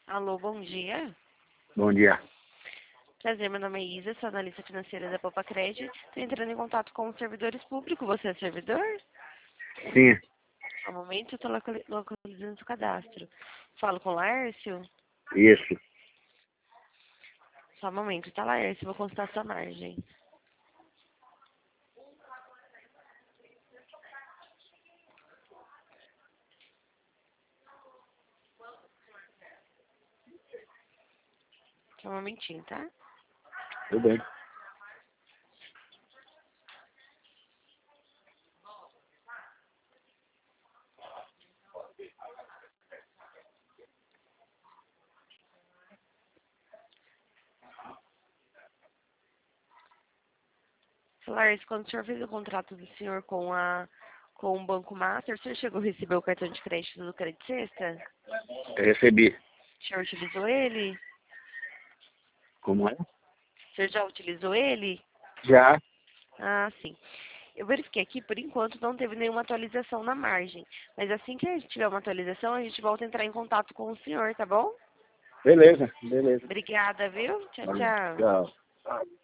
Alô, bom dia. Bom dia. Prazer, meu nome é Isa, sou analista financeira da Popa Credit. Estou entrando em contato com os servidores públicos. Você é servidor? Sim, No momento, eu estou localizando o cadastro. Falo com o Laércio? isso. Só um momento, tá, Laércio? Vou consultar sua margem. Só um momentinho, tá? Tudo bem. Laércio, quando o senhor fez o contrato do senhor com o Banco Master, o senhor chegou a receber o cartão de crédito do Credit Sexta? Eu recebi. O senhor utilizou ele? Como é? O senhor já utilizou ele? Já. Ah, sim. Eu verifiquei aqui, por enquanto não teve nenhuma atualização na margem. Mas assim que a gente tiver uma atualização, a gente volta a entrar em contato com o senhor, tá bom? Beleza, beleza. Obrigada, viu? Tchau, Valeu. tchau. Tchau.